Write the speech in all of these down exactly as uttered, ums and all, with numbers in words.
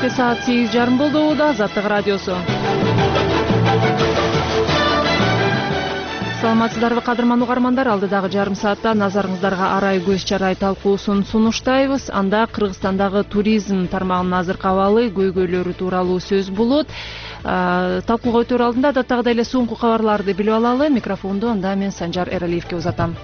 Кечте саат сегиз жарым болду. Да Азаттык радиосу. Саламатсыздарбы кадырман угармандар, алдыдагы жарым саатта назарыңыздарга арай көз чарай талкуусун сунуштайбыз. Анда Кыргызстандагы туризм тармагынын азыркы абалы, көйгөйлөрү тууралуу сөз болот. Талкууга өтөр алдында адаттагыдай эле соңку кабарларды билип алалы. Микрофонду анда мен Санжар Эралиевке узатам.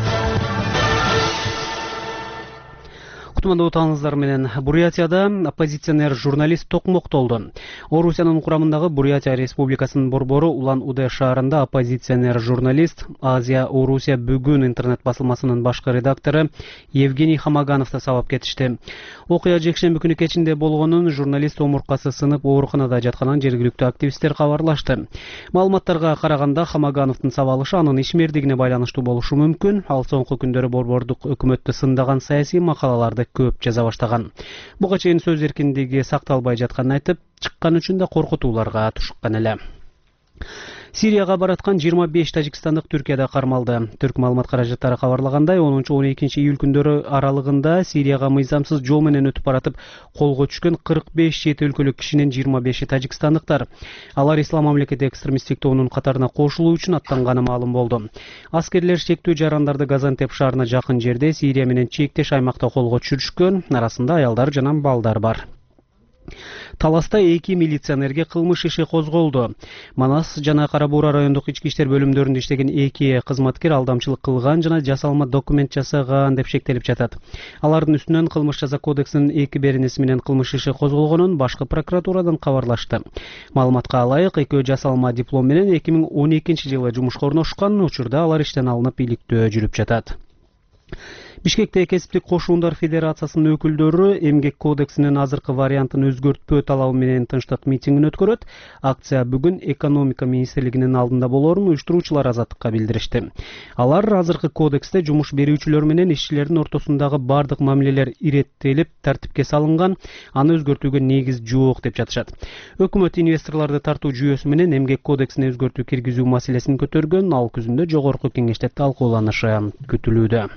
Кутмандуу таңыңыздар менен. Бурятияда оппозиционер журналист токмоктолду. Орусиянын курамындагы Бурятия Республикасынын борбору Улан-Удэ шаарында оппозиционер журналист Азия Орусия бүгүн интернет басылмасынын башкы редактору Евгений Хамагановду сабап кетишти. Окуя жекшемби күнү кечинде болгонун журналист омурткасы сынып ооруканада жатканын жергиликтүү активисттер кабарлашты. Маалыматтарга караганда Хамагановдун сабалышы анын ишмердигине байланыштуу болушу мүмкүн. Ал соңку күндөрү борбордук өкмөттү сындаган саясий макалаларды көп жаза баштаган. Буга чейин сөз эркиндиги сакталбай жатканын айтып, чыккан үчүн да коркутууларга тушуккан эле. Сирияга бараткан жыйырма беш тажикстандык Түркияда кармалды. Түрк маалымат каражаттары кабарлагандай, онунчу он экинчи июль күндөрү аралыгында Сирияга мыйзамсыз жол менен өтүп баратып колго түшкөн кырк беш чет өлкөлүк кишинин жыйырма беши тажикстандыктар. Алар Ислам мамлекети экстремисттик тобунун катарына кошулуу үчүн аттанганы маалым болду. Аскерлер шектүү жарандарды Газантеп шаарына жакын жерде Сирия менен чектеш аймакта колго түшүрүшкөн. Арасында аялдар жана балдар бар. Таласта эки милиционерге кылмыш иши козголду. Манас жана Кара Буура райондук ички иштер бөлүмдөрүндө иштеген эки кызматкер алдамчылык кылган жана жасалма документ жасаган деп шектелип жатат. Алардын үстүнөн кылмыш жаза кодексинин эки беренеси менен кылмыш иши козголгонун башкы прокуратурадан кабарлашты. Маалыматка ылайык, экөө жасалма диплом менен эки миң он экинчи жылы жумушка орношкан. Учурда алар иштен алынып иликтөө жүрүп жатат. Бишкекте кесиптик кошуундар федерациясынын өкүлдөрү эмгек кодексинин азыркы вариантын өзгөртпөө талабы менен тынчтык митингин өткөрөт. Акция бүгүн экономика министрлигинин алдында болоорун уюштуруучулар Азаттыкка билдиришти. Алар азыркы кодексте жумуш берүүчүлөр менен ишчилердин ортосундагы бардык мамилелер иреттелип, тартипке салынган, аны өзгөртүүгө негиз жок деп жатышат. Өкмөт инвесторлорду тартуу жүйөсү менен эмгек кодексине өзгөртүү киргизүү маселесин көтөргөн, ал күзүндө жогорку кеңеште талкууланышы күтүлүүдө.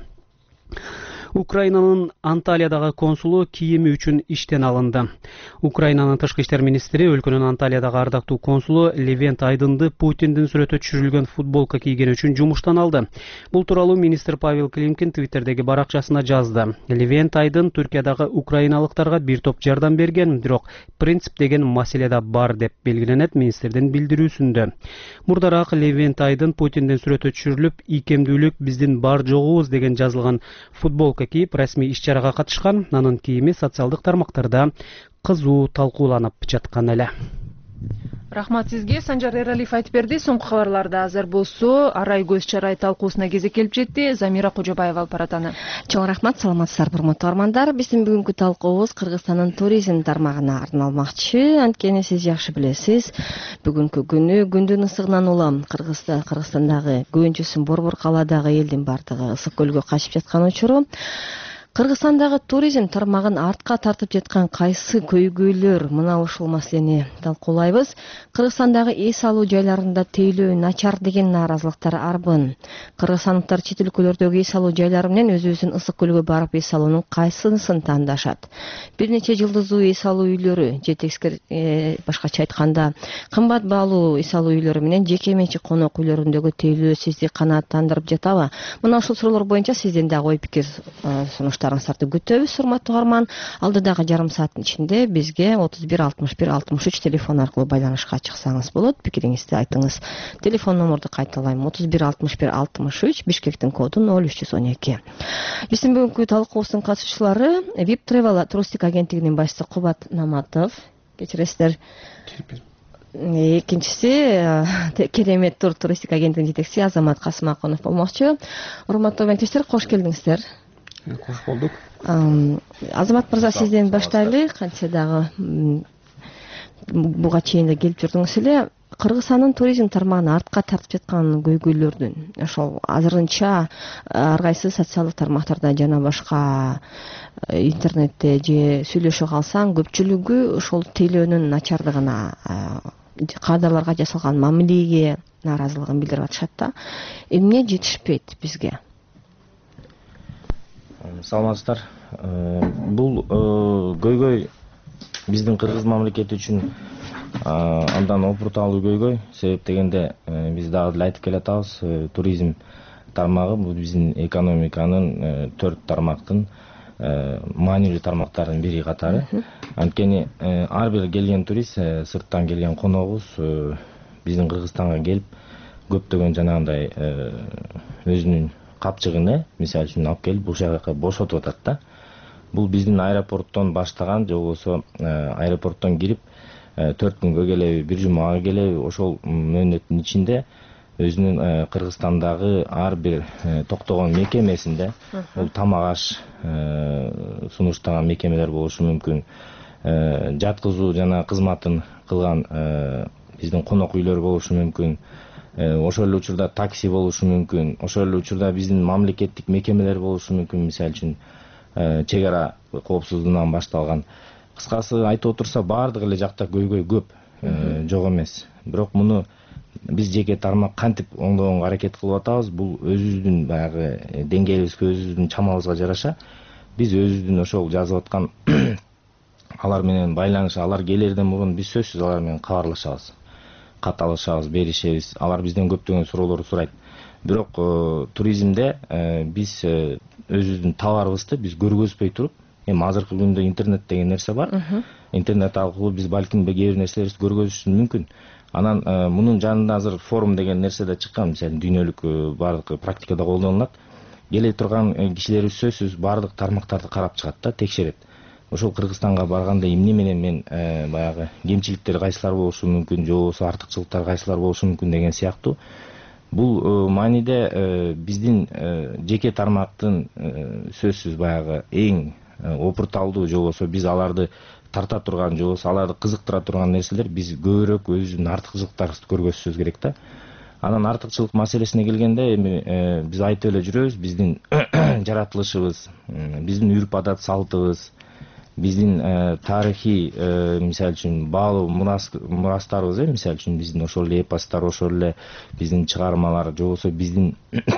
Украинанын Анталиядагы консулу кийими үчүн иштен алынды. Украинанын тышкы иштер министри өлкөнүн Анталиядагы ардактуу консулу Левент Айдынды Путиндин сүрөтү түшүрүлгөн футболка кийгени үчүн жумуштан алды. Бул тууралуу министр Павел Климкин Твиттердеги баракчасына жазды. Левент Айдын Түркиядагы украиналыктарга бир топ жардам берген, бирок принцип деген маселе да бар деп белгиленет министрдин билдирүүсүндө. Мурдараак Левент Айдын Путиндин сүрөтү түшүрүлүп, ийкемдүүлүк биздин бар жогубуз деген жазылган футболка кийип расмий иш-чарага катышкан. Анын кийими социалдык тармактарда кызуу талкууланып жаткан эле. Рахмат сизге, Санжар Эралиев айтып берди. Соңку кабарларда азыр болсо арай көз чарай талкуусуна кезек келип жетти. Замира Кожобаева алып баратаны. Чоң рахмат, саламатсыздарбы урматтуу угармандар. Биздин бүгүнкү талкуубуз Кыргызстандын туризм тармагына арналмакчы. Анткени сиз жакшы билесиз, бүгүнкү күнү күндүн ысыгынан улам Кыргызста Кыргызстандагы көбүнчөсүн борбор калаадагы элдин бардыгы ысык көлгө качып жаткан учуру Кыргызстандагы туризм тармагын артка тартып жаткан кайсы көйгөйлөр, мына ушул маселени талкуулайбыз. Кыргызстандагы эс алуу жайларында тейлөө начар деген нааразылыктар арбын. Кыргызстандыктар чет өлкөлөрдөгү эс алуу жайлары менен өзүбүздүн ысык көлгө барып эс алуунун кайсынысын тандашат? Бир нече жылдыздуу эс алуу үйлөрү, же тескери э, башкача айтканда кымбат баалуу эс алуу үйлөрү менен жеке менчик конок үйлөрүндөгү тейлөө сизди канааттандырып жатабы? Мына ушул суроолор боюнча сизден дагы ой пикир сунуштарыңызды күтөбүз, урматтуу угарман. Алдыдагы жарым сааттын ичинде бизге отуз бир алтымыш бир алтымыш үч телефон аркылуу байланышка чыксаңыз болот. Пикириңизди айтыңыз. Телефон номерду кайталайм: отуз бир алтымыш бир алтымыш үч, Бишкектин коду ноль үч жүз он эки. Биздин бүгүнкү талкуубуздун катышуучулары Vip Travel туристик агенттигинин башчысы Кубат Наматов. Кечиресиздер. Экинчиси Керемет тур туристик агенттигинин жетекчиси Азамат Касымакунов болмокчу. Урматтуу агенттештер, кош келдиңиздер. Кош болдук. Азамат мырза, сизден баштайлы. Кантсе дагы буга чейин да келип жүрдүңүз эле. Кыргызстандын туризм тармагын артка тартып жаткан көйгөйлөрдүн ошол азырынча ар кайсы социалдык тармактарда жана башка интернетте же сүйлөшө калсаң көпчүлүгү ошол тейлөөнүн начардыгына, кадрларга жасалган мамилеге нааразылыгын билдирип атышат да. Эмне жетишпейт бизге? Саламатсыздар. Бул көйгөй биздин Кыргыз мамлекети үчүн андан опурталуу көйгөй. Себеп дегенде биз дагы эле айтып келатабыз, туризм тармагы бул биздин экономиканын төрт тармактын маанилүү тармактарынын бири катары. Анткени ар бир келген турист, сырттан келген коногубуз биздин Кыргызстанга келип көптөгөн жанагындай өзүнүн капчыгын, мисалы үчүн алып келип бул жака бошотуп атат да. Бул биздин аэропорттон баштаган, же болбосо аэропорттон кирип төрт күнгө келеби, бир жумага келеби, ошол мөөнөттүн ичинде өзүнүн Кыргызстандагы ар бир токтогон мекемесинде, бул тамак аш сунуштаган мекемелер болушу мүмкүн, жаткызуу жана кызматын кылган биздин конок үйлөр болушу мүмкүн, ошол эле учурда такси болушу мүмкүн, ошол эле учурда биздин мамлекеттик мекемелер болушу мүмкүн, мисалы үчүн чек ара коопсуздугунан башталган. Кыскасы айтып отурса, баардык эле жакта көйгөй көп, жок эмес. Бирок муну биз жеке тармак кантип оңдогонго аракет кылып атабыз. Бул өзүбүздүн баягы деңгээлибизге, өзүбүздүн чамабызга жараша биз өзүбүздүн ошол жазып аткан алар менен байланыш, алар келерден мурун биз сөзсүз алар менен кабарлашабыз, кат алышабыз, беришебиз. Алар бизден көптөгөн суроолорду сурайт. Бирок туризмде биз өзүбүздүн товарыбызды биз көргөзбөй туруп, эми азыркы күндө интернет деген нерсе бар. Интернет аркылуу биз балким кээ бир нерселерибизди көргөзүшүбүз мүмкүн. Анан мунун жанында азыр форум деген нерсе да чыккан, мисалы дүйнөлүк баардык практикада колдонулат. Келе турган кишилерибиз сөзсүз баардык тармактарды карап чыгат да, текшерет. Ошол Кыргызстанга барганда эмне менен мен баягы кемчиликтер кайсылар болушу мүмкүн, же болбосо артыкчылыктар кайсылар болушу мүмкүн деген сыяктуу. Бул мааниде биздин жеке тармактын сөзсүз баягы эң опурталдуу, же болбосо биз аларды тарта турган, же болбосо аларды кызыктыра турган нерселер, биз көбүрөөк өзүбүздүн артыкчылыктарыбызды көргөзсөбүз керек да. Анан артыкчылык маселесине келгенде, эми биз айтып эле жүрөбүз, биздин жаратылышыбыз, биздин үрп адат салтыбыз, биздин тарыхый, мисалы үчүн баалуу мурастарыбыз, э, мисалы үчүн биздин ошол эле эпостор, ошол эле биздин чыгармалар, же болбосо биздин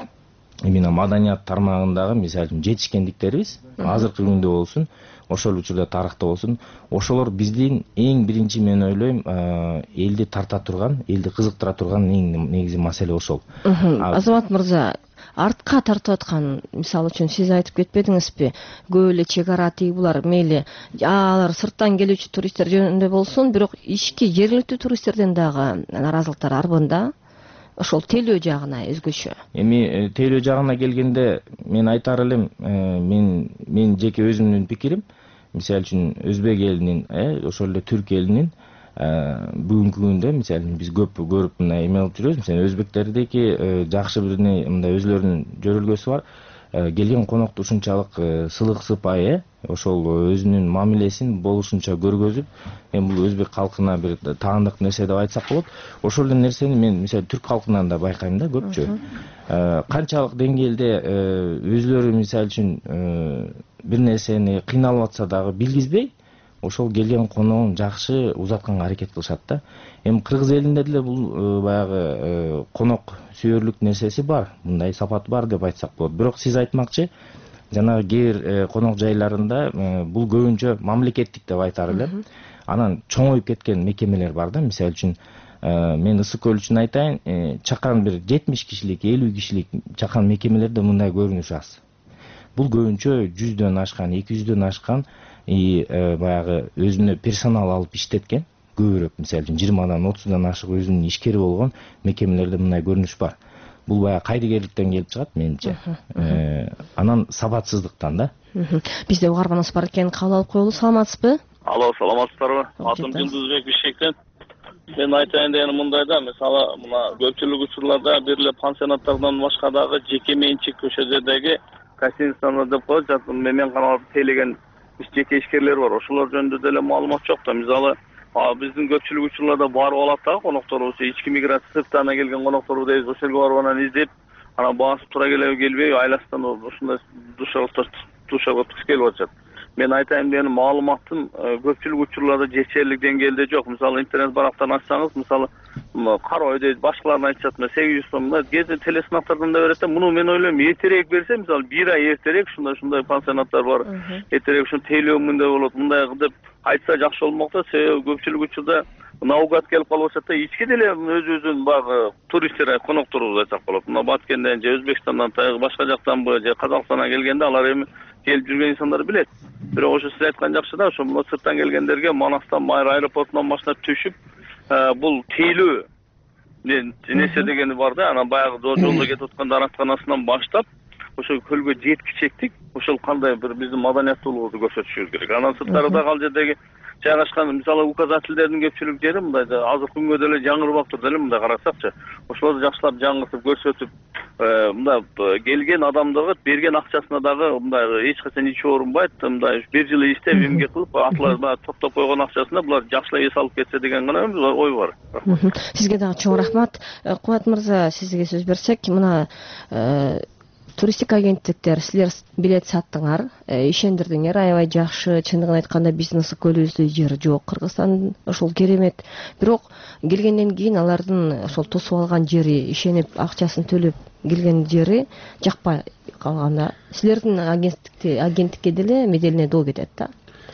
именно маданият тармагындагы, мисалы үчүн жетишкендиктерибиз азыркы күндө болсун, ошол учурда тарыхта болсун, ошолор биздин эң биринчи, мен ойлойм, элди тарта турган, элди кызыктыра турган эң негизи маселе ошол. Азамат мырза, артка тартып аткан, мисалы үчүн сиз айтып кетпедиңизби, көп эле чек ара тыйбулар, мейли алар сырттан келүүчү туристтер жөнүндө болсун, бирок ички жергиликтүү туристтерден дагы наразылыктар арбын да. Ошол тейлөө жагына өзгөчө. Эми тейлөө жагына келгенде мен айтар элем, мен мен жеке өзүмдүн пикирим, мисалы үчүн өзбек элинин, ошол эле түрк элинин бүгүнкү күндө, мисалы биз көп көрүп мына эме алып жүрөбүз, мисалы өзбектердики жакшы бир мындай өзүлөрүнүн жөрөлгөсү бар. Келген конокту ушунчалык сылык сыпайы, ошол өзүнүн мамилесин болушунча көргөзүп, эми бул өзбек калкына бир таандык нерсе деп айтсак болот. Ошол эле нерсени мен мисалы түрк калкынан да байкайм да, көпчү. Канчалык деңгээлде өзүлөрү мисалы үчүн бир нерсени кыйналып атса дагы билгизбей, ошол келген коногун жакшы узатканга аракет кылышат да. Эми Кыргыз элинде деле бул баягы конок сүйөрлүк нерсеси бар, мындай сапат бар деп айтсак болот. Бирок сиз айтмакчы, жанагы кээ бир конок жайларында бул көбүнчө мамлекеттик деп айтар элем. Анан чоңоюп кеткен мекемелер бар да, мисалы үчүн мен Ысык көл үчүн айтайын, чакан бир жетимиш кишилик, элүү кишилик чакан мекемелерде мындай көрүнүш аз. Бул көбүнчө жүздөн ашкан, эки жүздөн ашкан и баягы өзүнө персонал алып иштеткен, көбүрөөк, мисалы үчүн жыйырмадан отуздан ашык өзүнүн ишкери болгон мекемелерде мындай көрүнүш бар. Бул баягы кайдыгерликтен келип чыгат менимче. Анан сабатсыздыктан да. Бизде угарманыбыз бар экен, кабыл алып коелу. Саламатсызбы? Алло, саламатсыздарбы? Атым Жулдузбек Бишкектен. Мен айтайын дегени мындай да, мисалы, мына көпчүлүк учурларда бир эле пансионаттардан башка дагы жеке менчик көчөдөгү гостиницалар деп коет, мен гана тейлеген жеке ишкерлер бар. Ошолор жөнүндө деле маалымат жок да. Мисалы, биздин көпчүлүк учурларда барып алат да конокторубуз, ички миграция сырттан келген конокторбу дейбиз, ошол жерге барып анан издеп, анан басып тура келеби келбей, айласынан ушундай душарга туш келип атышат. мен айтайын дегеним маалыматтын көпчүлүк учурларда жетишерлик деңгээлде жок. Мисалы интернет барактан ачсаңыз, мисалы карабай дейт, башкалар айтышат, сегиз жүз сом, кээде телесынактардан да берет да. Муну мен ойлойм, эртерээк берсе, мисалы бир ай эртерээк ушундай ушундай пансионаттар бар. Эртерээк ушуну тейлөөмүндө болот, мындай деп айтса жакшы болмок да. Себеби көпчүлүк учурда наугат келип калып атат да, ички деле өзүбүздүн баягы туристтер конокторубуз айтсак болот. Мына Баткенден же Өзбекстандан, башка жактанбы, же Казакстандан келгенде алар эми келип жүргөн инсандар билет. Бирок ошо сиз айткан жакшы да, ошо мына сырттан келгендерге Манастан, Майра аэропортунан машина түшүп, бул тейлөө нерсе дегени бар да, анан баягы жолдо кетип аткан даратканасынан баштап ошо көлгө жеткичектик, ошол кандай бир биздин маданияттуулугубузду көрсөтүшүбүз керек. Анан сырттарда ал жердеги жайгашкан мисалы указательдердин көпчүлүк жери мындай азыр күнгө деле жаңырып атыр деле мындай карасакчы. Ошолорду жакшылап жаңыртып көрсөтүп, мындай келген адамдыгы берген акчасына дагы мындай эч качан ич оорунбайт, мындай бир жыл иштеп эмгек кылып атлар топтоп койгон акчасына булар жакшылап эс алып кетсе деген гана ой бар. Сизге дагы чоң рахмат. Кубат мырза, сизге сөз берсек, мына туристтик агенттиктер, силер билет саттыңар, ишендирдиңер, аябай жакшы, чындыгын айтканда бизнеси көлүбүздө жер жок. Кыргызстан ошол керемет. Бирок келгенден кийин алардын ошол тосуп алган жери, ишенип акчасын төлөп келген жери жакпай калганда, силердин агенттикте агенттикке деле меделине доо кетет да.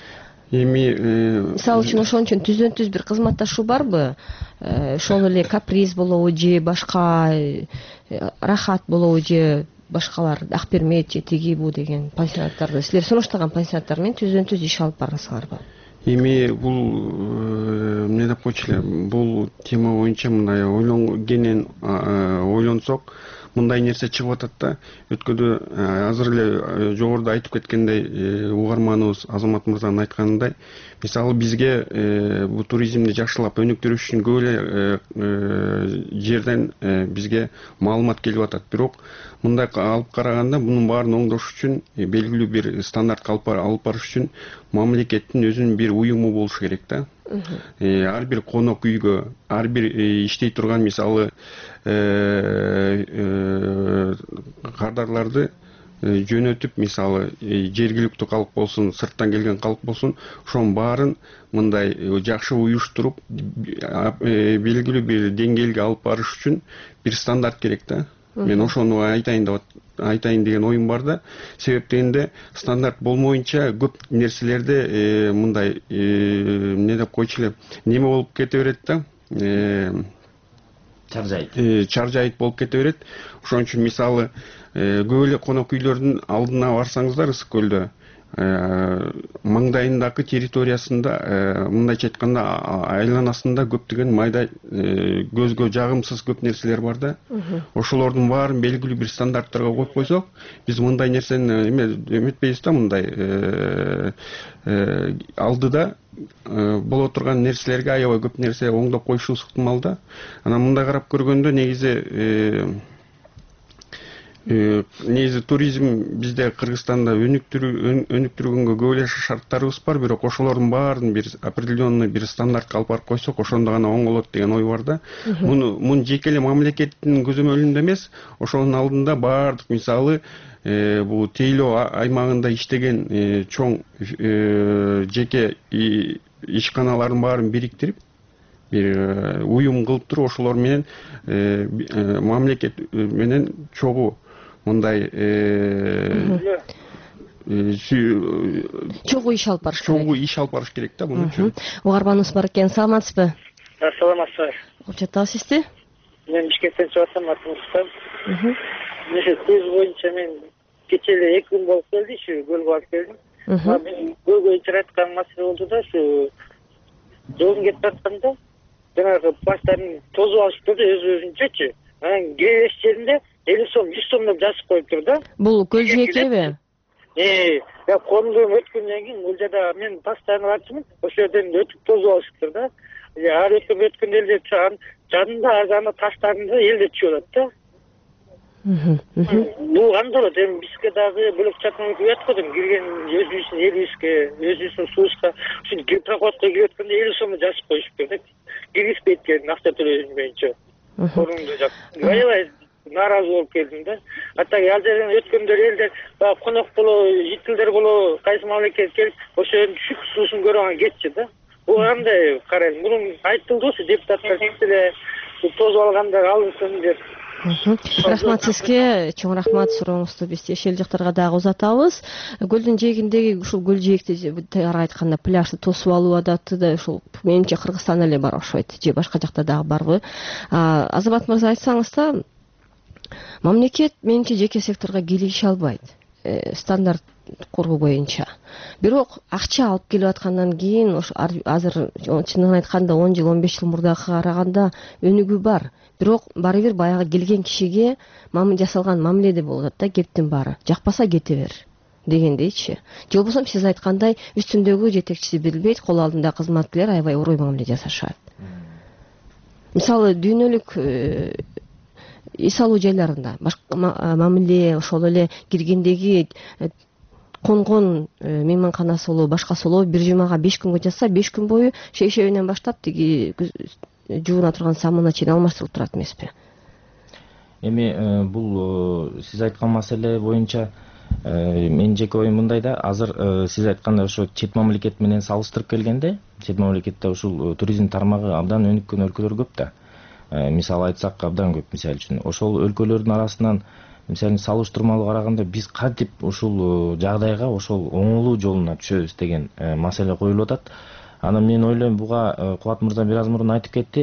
Эми мисалы үчүн ошон үчүн түздөн түз бир кызматташуу барбы? Ошол эле каприз болобу же башка рахат болобу же башкалар ак бермейт же тиги бу деген пансионаттарды силер сунуштаган пансионаттар менен түздөн түз иш алып барасыңарбы? Эми бул эмне деп койчу эле, бул тема боюнча мындай ойлонгенен ойлонсок мындай нерсе чыгып атат да. Өткөдө азыр эле жогоруда айтып кеткендей, угарманыбыз Азамат мырзанын айтканындай, мисалы бизге бул туризмди жакшылап өнүктүрүш үчүн көп эле жерден бизге маалымат келип атат. Бирок мындай алып караганда бунун баарын оңдош үчүн, белгилүү бир стандартка алып барыш үчүн мамлекеттин өзүнүн бир уюму болуш керек да. Ар бир конок үйгө, ар бир иштей турган мисалы кардарларды жөнөтүп, мисалы жергиликтүү калк болсун, сырттан келген калк болсун, ошонун баарын мындай жакшы уюштуруп, белгилүү бир деңгээлге алып барыш үчүн бир стандарт керек да. Мен ошону айтайын деп айтайын деген оюм бар да. Себеп дегенде стандарт болмоюнча көп нерселерде мындай эмне деп койчу эле, неме болуп кете берет да. Чаржайыт. Чаржайыт болуп кете берет. Ошон үчүн мисалы көп эле конок үйлөрдүн алдына барсаңыздар Ысык көлдө, маңдайындагы территориясында, мындайча айтканда айланасында көптөгөн майда көзгө жагымсыз көп нерселер бар да. Ошолордун баарын белгилүү бир стандарттарга коюп койсок, биз мындай нерсени эме эметпейбиз да, мындай алдыда боло турган нерселерге аябай көп нерсе оңдоп коюшубуз ыктымал да. Анан мындай карап көргөндө негизи негизи туризм бизде Кыргызстанда өнүктүргөнгө көп эле шарттарыбыз бар, бирок ошолордун баарын бир определенный бир стандартка алып барып койсок, ошондо гана оңолот деген ой бар да. Муну мун жеке эле мамлекеттин көзөмөлүндө эмес, ошонун алдында баардык мисалы бул тейлөө аймагында иштеген чоң жеке ишканалардын баарын бириктирип, бир уюм кылып туруп, ошолор менен мамлекет менен чогуу мындай чогуу иш алып барыш керек. Чогуу иш алып барыш керек да муну үчүн. Угарманыбыз бар экен, саламатсызбы? Саламатсызбы. Кочотабы сизди? Мен Бишкектен чыгып атам, атым Рустам. Мына көз боюнча мен кече эле эки күн болуп келди, ушу көлгө барып келдим. Мен көлгө чырайткан маселе болду да, ушу жолдон кетип атканда жанагы плащтарын тозуп алышыптыр да, өз өзүнчөчү. Анан киребеш жеринде элүү сом, жүз сом деп жазып коюптур да. Бул көл жээкеби? Э, я кондум өткөндөн кийин бул жерде мен постоянно барчумун, ошол жерден өтүп тозуп алышыптыр да. Ар өткөн өткөндө эле жанында арзаны таштарында элде чыгып атат да. Бул кандай болот? Эми бизге дагы бөлөк чакан күйөт го дейм, кирген өзүбүздүн элибизге, өзүбүздүн суубузга, ушул проходко кирип өткөндө элүү сомду жазып коюшуптур да. Киргизбейт экен акча төлөшүн боюнча. Орунду жак. Аябай нааразы болуп келдим да. Атак ал жерден өткөндөр элдер баягы конок болобу, жителдер болобу, кайсы мамлекет келип ошол жердин түшүк суусун көрүп анан кетчү да. Бул кандай карайсың? Мурун айтылды ошо депутаттар чыкты эле тозуп алгандар алынсын деп. Рахмат сизге, чоң рахмат. Сурооңузду биз тиешелүү жактарга дагы узатабыз. Көлдүн жээгиндеги ушул көл жээкти таяк айтканда пляжды тосуп алуу адаты да ушул менимче Кыргызстанда эле бар окшойт, же башка жакта дагы барбы? Азамат мырза, айтсаңыз да, мамлекет менимче жеке секторго кийлигише албайт стандарт куруу боюнча. Бирок акча алып келип аткандан кийин ошо азыр чынын айтканда он жыл он беш жыл мурдагыга караганда өнүгүү бар. Бирок баары бир баягы келген кишиге мамиле жасалган мамиледе болуп атат да, кептин баары. Жакпаса кете бер дегендейчи. Же болбосо сиз айткандай үстүндөгү жетекчиси билбейт, кол алдында кызматкерлер аябай урой мамиле жасашат. Мисалы дүйнөлүк эс алуу жайларында башка мамиле, ошол эле киргендеги конгон мейманканасы болобу, башкасы болобу, бир жумага беш күнгө жатса, беш күн бою шейшебинен баштап тиги жууна турган самына чейин алмаштырылып турат эмеспи? Эми бул сиз айткан маселе боюнча менин жеке оюм мындай да, азыр сиз айткандай ошо чет мамлекет менен салыштырып келгенде, чет мамлекетте ушул туризм тармагы абдан өнүккөн өлкөлөр көп да. Мисалы айтсак абдан көп. Мисалы үчүн ошол өлкөлөрдүн арасынан мисалы салыштырмалуу караганда биз кантип ушул жагдайга ошол оңолуу жолуна түшөбүз деген маселе коюлуп атат. Анан мен ойлойм, буга Кубат мырза бир аз мурун айтып кетти,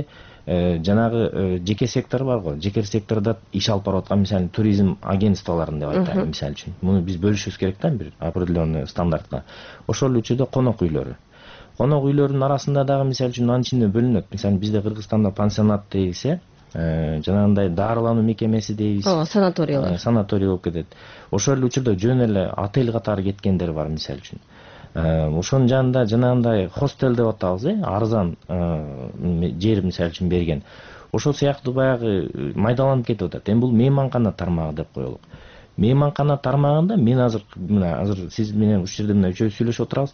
жанагы жеке сектор бар го, жеке сектордо иш алып барып аткан мисалы туризм агентстволорун деп айтайын мисалы үчүн. Муну биз бөлүшүбүз керек да, бир определенный стандартка. Ошол үчүдө конок үйлөрү. Конок үйлөрүнүн арасында дагы мисалы үчүн анын ичинде бөлүнөт. Мисалы бизде Кыргызстанда пансионат дейсе, жанагындай даарылануу мекемеси дейбиз. Ооба, санаториялар. Санаторий болуп кетет. Ошол эле учурда жөн эле отель катары кеткендер бар мисалы үчүн. Ошонун жанында жанагындай хостел деп атабыз, э, арзан жер мисалы үчүн берген. Ошол сыяктуу баягы майдаланып кетип атат. Эми бул мейманкана тармагы деп коелук. Мейманкана тармагында мен азыр мына азыр сиз менен ушул жерде мына үчөөбүз сүйлөшүп отурабыз.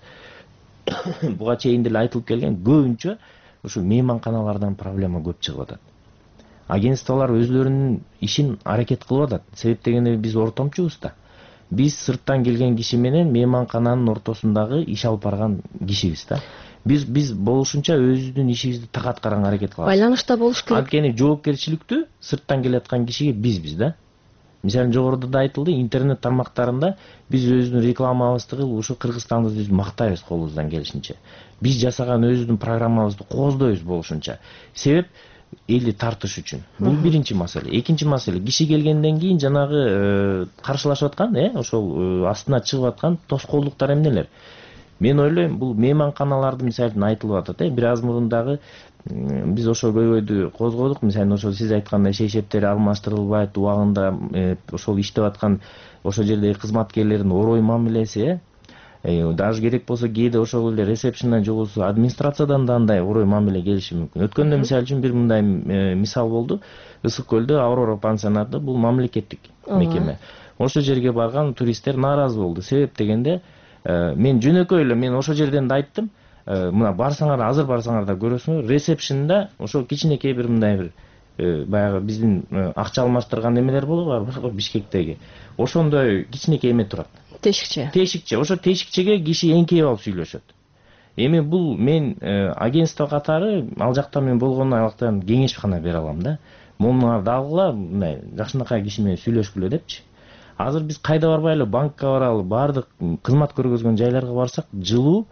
Буга чейин деле айтылып келген, көбүнчө ушу мейманканалардан проблема көп чыгып атат. Агентстволор өзлөрүнүн ишин аракет кылып атат. Себеп дегенде биз ортомчубуз да. Биз сырттан келген киши менен мейманкананын ортосундагы иш алып барган кишибиз да. Биз биз болушунча өзүбүздүн ишибизди так аткарганга аракет кылабыз. Байланышта болуш керек. Анткени жоопкерчиликтүү сырттан келаткан кишиге бизбиз да. Мисалы жогоруда да айтылды, интернет тармактарында биз өзүбүздүн рекламабызды кылып, ушу Кыргызстанды биз мактайбыз колубуздан келишинче. Биз жасаган өзүбүздүн программабызды кооздойбуз болушунча. Себеп элди тартыш үчүн. Бул биринчи маселе. Экинчи маселе, киши келгенден кийин жанагы каршылашып аткан, э, ошол астына чыгып аткан тоскоолдуктар эмнелер? Мен ойлойм, бул мейманканаларды мисалы айтылып атат, э, бир аз мурун дагы биз ошол көйгөйдү козгодук. Мисалы ошол сиз айткандай шейшептери алмаштырылбайт, убагында ошол иштеп аткан ошол жердеги кызматкерлердин орой мамилеси, э, даже керек болсо кээде ошол эле ресепшнден же болбосо администрациядан да андай орой мамиле келиши мүмкүн. Өткөндө мисалы үчүн бир мындай мисал болду. Ысык көлдө Аврора пансионаты, бул мамлекеттик мекеме. Ошол жерге барган туристтер нааразы болду. Себеп дегенде мен жөнөкөй эле мен ошол жерден да айттым, мына барсаңар, азыр барсаңар да көрөсүңөр, ресепшнда ошол кичинекей бир мындай бир баягы биздин акча алмаштырган эмелер болобу Бишкектеги. Ошондой кичинекей эме турат. Тешикче. Тешикче. Ошо тешикчеге киши эңкейип алып сүйлөшөт. Эми бул мен агентство катары ал жакта мен болгондо алактан кеңеш гана бере алам да. Муну дагыла мындай жакшынакай киши менен сүйлөшкүлө депчи. Азыр биз кайда барбайлы, банкка баралы, баардык кызмат көргөзгөн жайларга барсак, жылуу,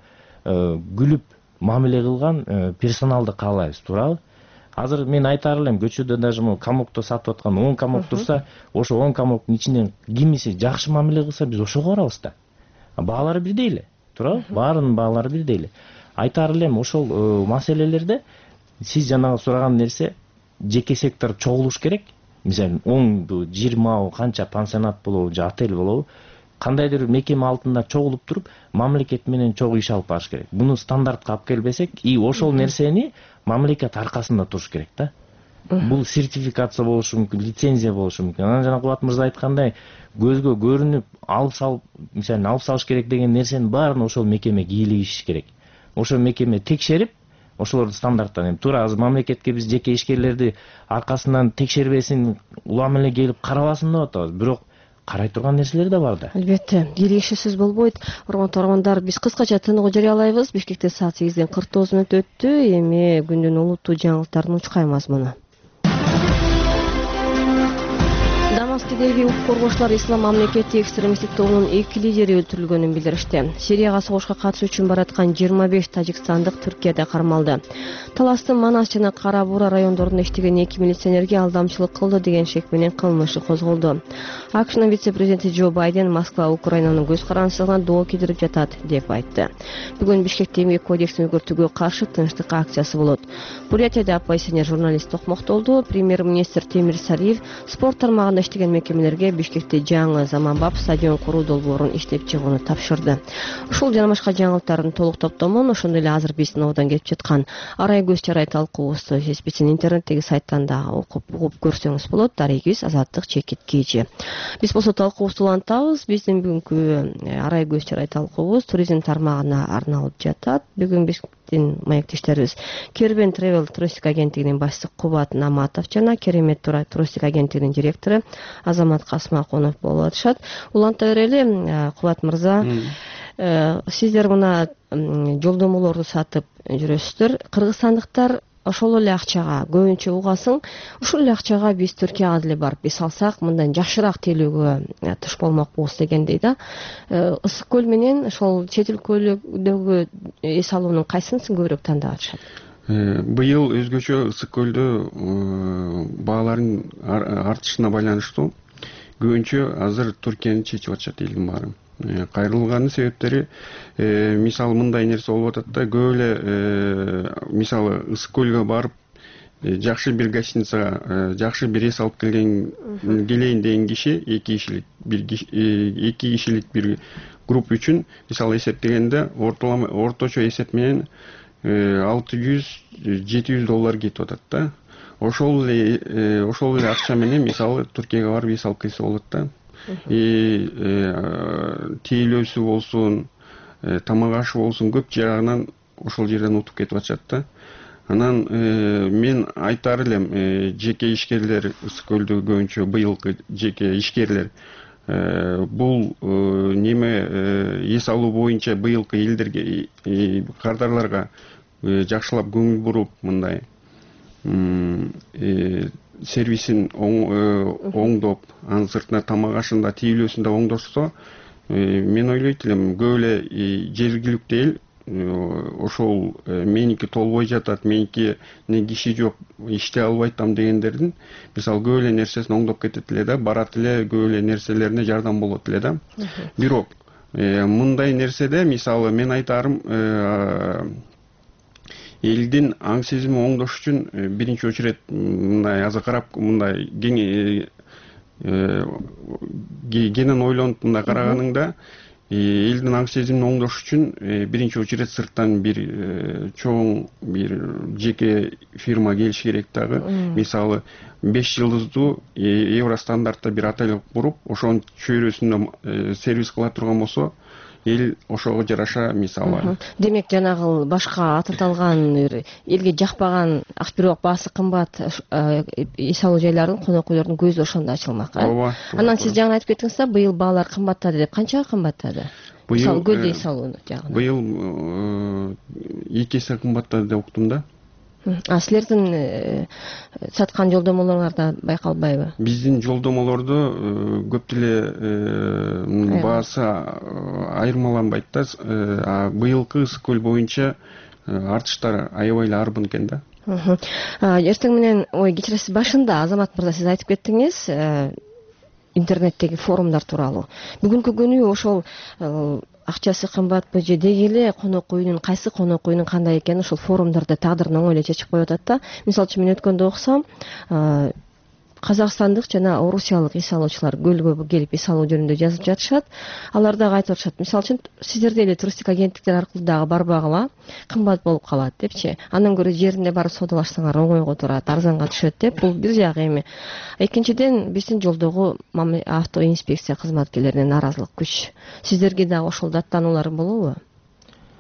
күлүп мамиле кылган персоналды каалайбыз, туурабы? Азыр мен айтар элем, көчөдө даже могу комокто сатып аткан он комок турса, ошо он комоктун ичинен кимиси жакшы мамиле кылса, биз ошого барабыз да. Баалары бирдей эле, туурабы? Баарынын баалары бирдей эле. Айтар элем, ошол маселелерде сиз жанагы сураган нерсе жеке сектор чогулуш керек. Мисалы онду, жыйырмабы, канча пансионат болобу, же отель болобу, кандайдыр мекеме алтында чогулуп туруп, мамлекет менен чогуу иш алып барыш керек. Буну стандартка алып келбесек, и ошол нерсени мамлекет аркасында туруш керек да. Бул сертификация болушу мүмкүн, лицензия болушу мүмкүн. Анан жана Кубат мырза айткандай, көзгө көрүнүп, алып салып, мисалы алып салыш керек деген нерсенин баарын ошол мекеме кийлигишиш керек. Ошол мекеме текшерип, ошолорду стандарттан эми туура азыр мамлекетке биз жеке ишкерлерди аркасынан текшербесин улам эле келип карабасын деп атабыз, бирок карай турган нерселер да бар да. Албетте, келишүүсүз болбойт. Урматтуу угармандар, биз кыскача тыныгуу жарыялайбыз. Бишкекте саат сегизден кырк тогуз мүнөт өттү. Эми күндүн улуттуу жаңылыктарынын учкай мазмуну. Дамаскидеги укук коргоочулар Ислам мамлекети экстремисттик тобунун эки лидери өлтүрүлгөнүн билдиришти. Сирияга согушка катышуу үчүн бараткан жыйырма беш тажикстандык Түркияда кармалды. Таластын Манас жана Кара Бура райондорунда иштеген эки милиционерге алдамчылык кылды деген шек менен кылмыш козголду. АКШнын вице-президенти Джо Байден Москва Украинанын көз карандысына доо кидирип жатат деп айтты. Бүгүн Бишкекте эмгек кодексин өзгөртүүгө каршы тынчтык акциясы болот. Бурятияда оппозиционер журналист токмоктолду. Премьер-министр Темир Сариев спорт тармагында иштеген мекемелерге Бишкекте жаңы заманбап стадион куруу долбоорун иштеп чыгууну тапшырды. Ушул жана башка жаңылыктардын толук топтомун ошондой эле азыр биздин абдан келип жаткан арай көз чарай талкуубузду биздин интернеттеги сайттан да окуп угуп көрсөңүз болот. Дарегиз азаттык чекит кийчи. Биз болсо талкуубузду улантабыз. Биздин бүгүнкү арай көз чарай талкуубуз туризм тармагына арналып жатат. Бүгүн биздин маектештерибиз Кербен Travel туристик агенттигинин башчысы Кубат Наматов жана Керемет туристик агенттигинин директору Азамат Касмакунов болуп атышат. Уланта берели, Кубат мырза. Сиздер мына жолдомолорду сатып жүрөсүздөр. Кыргызстандыктар ошол эле акчага көбүнчө угасың, ушул эле акчага биз Түркияга деле барып биз алсак, мындан жакшыраак тейлөөгө туш болмокпуз дегендей да. Ысык көл менен ошол чет өлкөлөрдөгү эс алуунун кайсынысын көбүрөөк тандап атышат? Быйыл өзгөчө ысык көлдө баалардын артышына байланыштуу көбүнчө азыр Түркияны чечип атышат элдин баары. Кайрылганын себептери мисалы мындай нерсе болуп атат да, көп эле мисалы ысык көлгө барып жакшы бир гостиницага жакшы бир эс алып келген келейин деген киши эки кишилик бир эки кишилик бир групп үчүн мисалы эсептегенде орточо эсеп менен алты жүз жети жүз доллар кетип атат да. Ошол эле ошол эле акча менен мисалы Түркияга барып эс алып келсе болот да. И тейлөөсү болсун, тамак ашы болсун, көп жагынан ошол жерден утуп кетип атышат да. Анан мен айтар элем, жеке ишкерлер ысык көлдө көбүнчө быйылкы жеке ишкерлер бул неме эс алуу боюнча быйылкы элдерге кардарларга жакшылап көңүл буруп мындай сервисин оңдоп, анын сыртына тамак ашында тейлөөсүн да оңдошсо, мен ойлойт элем көп эле жергиликтүү эл ошол меники толбой жатат, меники не киши жок, иштей албай атам дегендердин мисалы көп эле нерсесин оңдоп кетет эле да, барат эле көп эле нерселерине жардам болот эле да. Бирок мындай нерседе мисалы мен айтарым, элдин аң сезими оңдош үчүн биринчи очередь мындай азыр карап мындай кенен ойлонуп мындай караганыңда элдин аң сезимин оңдош үчүн биринчи очередь сырттан бир чоң бир жеке фирма келиш керек дагы. Мисалы беш жылдыздуу евростандартта бир отель куруп, ошонун чөйрөсүндө сервис кыла турган болсо, эл ошого жараша мисалы. Демек жанагы башка ататалган элге жакпаган бирок баасы кымбат эс алуу жайлардын, конок үйлөрдүн көзү ошондо ачылмак. Анан сиз жаңы айтып кеттиңиз да, быйыл баалар кымбаттады деп. Канчага кымбаттады? Мисалы көлдө эс алуу жагынан. Быйыл эки эсе кымбаттады деп уктум да. А силердин саткан жолдомолоруңарда байкалбайбы? Биздин жолдомолордо көп деле баасы айырмаланбайт да. Быйылкы ысык көл боюнча артыштар аябай эле арбын экен да. Эртең менен, ой, кечиресиз, башында Азамат мырза сиз айтып кеттиңиз интернеттеги форумдар тууралуу. Бүгүнкү күнү ошол акчасы кымбатпы же деги эле конок үйүнүн кайсы конок үйүнүн кандай экени ошол форумдарда тагдырын оңой эле чечип коюп атат да. Мисалы үчүн мен өткөндө окусам, казакстандык жана орусиялык эс алуучулар көлгө келип эс алуу жөнүндө жазып жатышат. Алар дагы айтып атышат, мисалы үчүн сиздерде эле туристик агенттиктер аркылуу дагы барбагыла кымбат болуп калат депчи. Андан көрө жеринде барып соодалашсаңар оңойго турат, арзанга түшөт деп. Бул бир жагы эми. Экинчиден, биздин жолдогу авто инспекция кызматкерлеринин нааразылык күч. Сиздерге дагы ошол даттануулар болобу?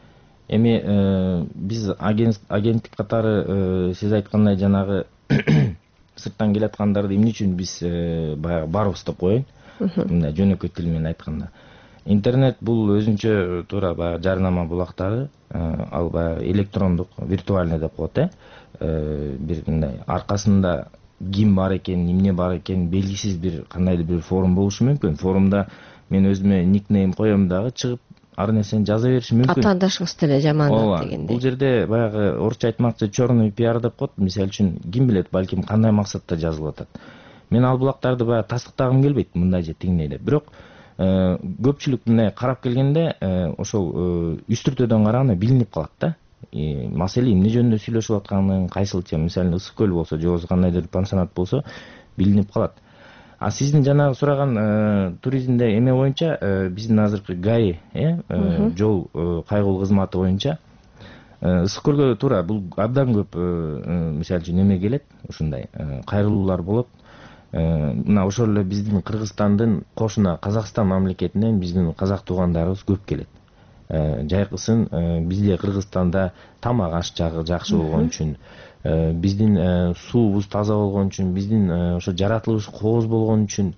эми биз агенттик катары сиз айткандай жанагы сырттан келаткандарды эмне үчүн биз баягы барбыз деп коеюн. Мындай жөнөкөй тил менен айтканда, интернет бул өзүнчө туура баягы жарнама булактары, ал баягы электрондук, виртуальный деп коет, э бир мындай аркасында ким бар экен, эмне бар экен белгисиз бир кандайдыр бир форум болушу мүмкүн. Форумда мен өзүмө никнейм коем дагы, чыгып ар нерсени жаза беришим мүмкүн. Атаандашыңыз деле жаман дегендей. Бул жерде баягы орусча айтмакчы черный пиар деп коет. Мисалы үчүн ким билет, балким кандай максатта жазылып атат. Мен ал булактарды баягы тастыктагым келбейт, мындай же тигиндей деп. Бирок көпчүлүк мындай карап келгенде ошол үстүртөдөн караганда билинип калат да. Маселе эмне жөнүндө сүйлөшүп атканын, кайсыл тема, мисалы Ысык көл болсо, же болбосо кандайдыр пансионат болсо билинип калат. А сиздин жанагы сураган туризмде эме боюнча, биздин азыркы ГАИ, жол кайгылуу кызматы боюнча Ысык көлгө туура бул абдан көп мисалы үчүн эме келет, ушундай кайрылуулар болот. Мына ошол эле биздин Кыргызстандын кошуна Казакстан мамлекетинен биздин казак туугандарыбыз көп келет. Жайкысын бизде Кыргызстанда тамак аш жакшы болгон үчүн, биздин суубуз таза болгон үчүн, биздин ошо жаратылыш кооз болгон үчүн,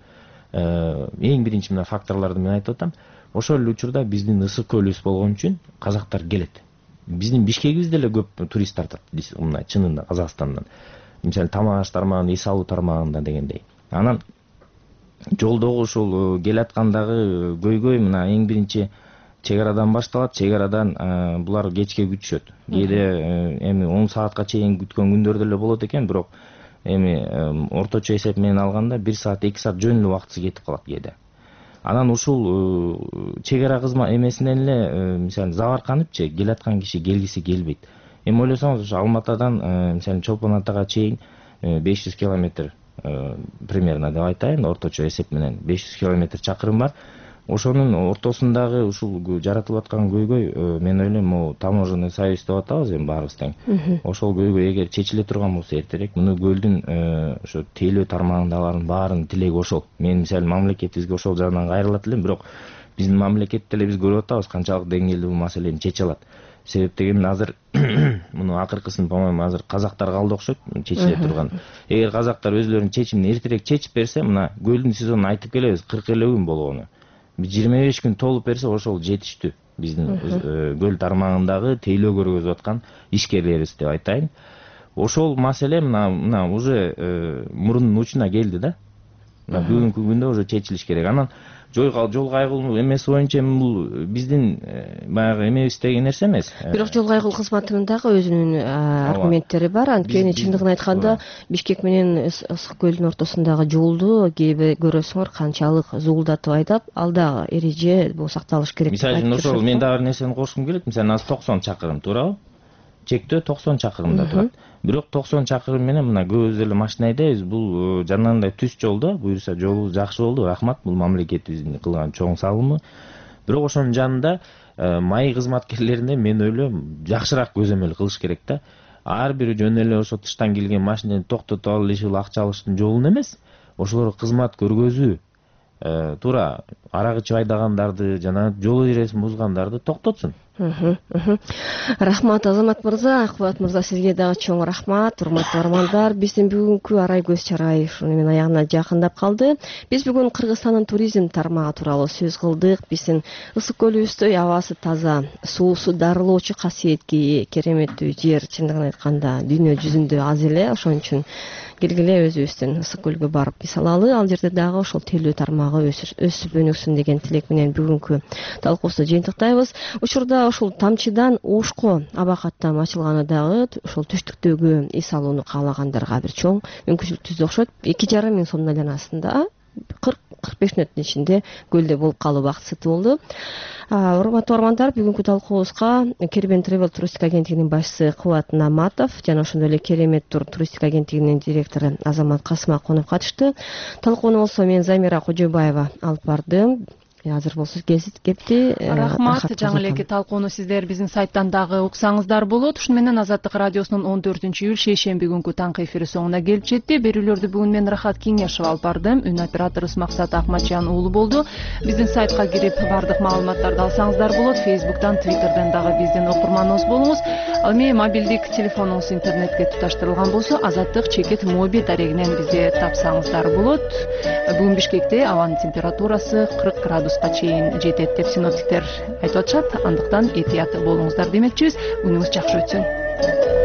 эң биринчи мына факторлорду мен айтып атам. Ошол эле учурда биздин Ысык көлүбүз болгон үчүн казактар келет. Биздин Бишкегибизде эле көп турист тартат, мына чынында Казакстандан. Мисалы тамак аш тармагында, эс алуу тармагында дегендей. Анан жолдогу ушул келаткандагы көйгөй мына эң биринчи чек арадан башталат. Чек арадан булар кечке күтүшөт. Кээде эми он саатка чейин күткөн күндөр деле болот экен, бирок эми орточо эсеп менен алганда бир саат, эки саат жөн эле убактысы кетип калат кээде. Анан ушул чек ара кызма эмесинен эле мисалы забарканыпчы келаткан киши келгиси келбейт. Эми ойлосоңуз, ошо Алматадан мисалы Чолпон Атага чейин беш жүз километр примерно деп айтайын, орточо эсеп менен беш жүз километр чакырым бар. Ошонун ортосундагы ушул жаратылып аткан көйгөй, мен ойлойм, могу таможенный союз деп атабыз эми баарыбыз тең. Ошол көйгөй эгер чечиле турган болсо эртерээк, муну көлдүн ошо тейлөө тармагындагылардын баарынын тилеги ошол. Мен мисалы мамлекетибизге ошол жагынан кайрылат элем, бирок биздин мамлекетте эле биз көрүп атабыз канчалык деңгээлде бул маселени чече алат. Себеп деген азыр муну акыркысын, по-моему, азыр казактар калды окшойт чечиле турган. Эгер казактар өзлөрүнүн чечимин эртерээк чечип берсе, мына көлдүн сезонун айтып келебиз, кырк элүү күн болгону. жыйырма беш күн толуп берсе, ошол жетиштүү биздин көл тармагындагы тейлөө көргөзүп аткан ишкерлерибиз деп айтайын. Ошол маселе мына мына уже мурунун учуна келди да. Мына бүгүнкү күндө уже чечилиш керек. Анан жол кайгылуу эмеси боюнча бул биздин баягы эмебиз деген нерсе эмес. Бирок жол кайгылуу кызматынын дагы өзүнүн аргументтери бар. Анткени чындыгын айтканда Бишкек менен Ысык көлдүн ортосундагы жолду кээде көрөсүңөр канчалык зуулдатып айдап, ал дагы эреже бул сакталыш керек. Мисалы үчүн ошол мен дагы бир нерсени кошкум келет. Мисалы азыр токсон чакырым, туурабы? Чектөө токсон чакырымда турат. Бирок токсон чакырым менен мына көбүз эле машина айдайбыз. Бул жанагындай түз жолдо, буюрса жолубуз жакшы болду, рахмат, бул мамлекетибиздин кылган чоң салымы. Бирок ошонун жанында маи кызматкерлерине мен ойлойм, жакшыраак көзөмөл кылыш керек да. Ар бир жөн эле ошо тыштан келген машинени токтотуп алып эле акча алыштын жолун эмес, ошолорго кызмат көргөзүү, туура арак ичип айдагандарды, жана жол эрежесин бузгандарды токтотсун. Рахмат Азамат мырза, Акбат мырза, сизге дагы чоң рахмат. Урматтуу армандар, биздин бүгүнкү арай көз чарай ушуну менен аягына жакындап калды. Биз бүгүн Кыргызстандын туризм тармагы тууралуу сөз кылдык. Биздин Ысык көлүбүздө абасы таза, суусу дарылоочу касиетке ээ, кереметтүү жер. Чындыгын айтканда дүйнө жүзүндө аз эле, ошон үчүн келгиле өзүбүздүн Ысык көлгө барып эс алалы. Ал жерде дагы ошол тейлөө тармагы өсүп өнүксүн деген тилек менен бүгүнкү талкуубузду жыйынтыктайбыз. Учурда ушул тамчыдан ошко абакаттам ачылганы дагы ушул түштүктөгү эс алууну каалагандарга бир чоң мүмкүнчүлүк түздү окшойт. эки жарым миң сомдун айланасында кырк кырк беш мүнөттүн ичинде көлдө болуп калуу бактысы болду. Урматтуу армандар, бүгүнкү талкуубузга Кербен Travel туристик агенттигинин башчысы Кубат Наматов жана ошондой эле Керемет тур туристик агенттигинин директору Азамат Касымакунов катышты. Талкууну болсо мен Замира Кожобаева алып бардым. азыр болсо кепти. Рахмат. Жаңы элеки талкууну сиздер биздин сайттан дагы уксаңыздар болот. Ушуну менен Азаттык радиосунун он төртүнчү июль шейшемби күнгү таңкы эфири соңуна келип жетти. Берүүлөрдү бүгүн мен Рахат Кеңешова алып бардым. Үн операторубуз Максат Акматжан уулу болду. Биздин сайтка кирип бардык маалыматтарды алсаңыздар болот. Фейсбуктан, Твиттерден дагы биздин окурманыбыз болуңуз. Ал эми мобилдик телефонуңуз интернетке туташтырылган болсо, Азаттык чекит моби дарегинен бизди тапсаңыздар болот. Бүгүн Бишкекте абанын температурасы кырк градуска чейин жетет деп синоптиктер айтып атышат. Андыктан этият болуңуздар демекчибиз. Күнүңүз жакшы өтсүн.